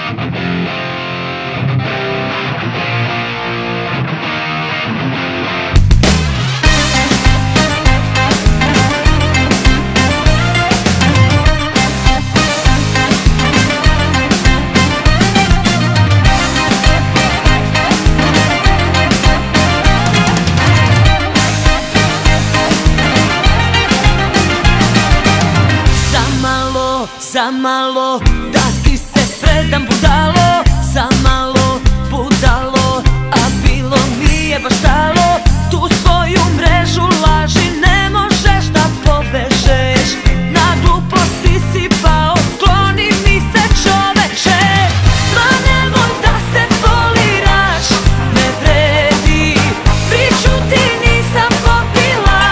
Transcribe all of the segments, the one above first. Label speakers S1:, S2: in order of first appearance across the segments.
S1: Zamalo da ti se predam budalo, zamalo budalo, a bilo mi je baš stalo. Tu svoju mrežu laži ne možeš da povežeš, na gluposti si pao, skloni mi se čoveče. Ma nemoj da se foliraš, ne vredi, priču ti nisam popila.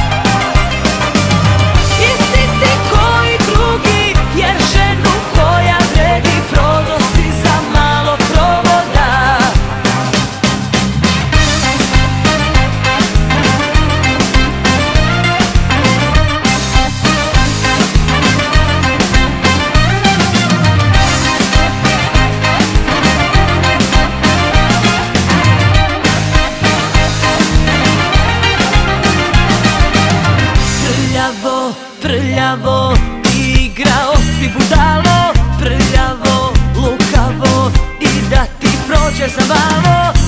S1: Isti si koji drugi, jer ženu koja vredi prodao si za malo provoda. Prljavo, prljavo, igrao si budalo, prljavo, lukavo, i da ti prođe za malo.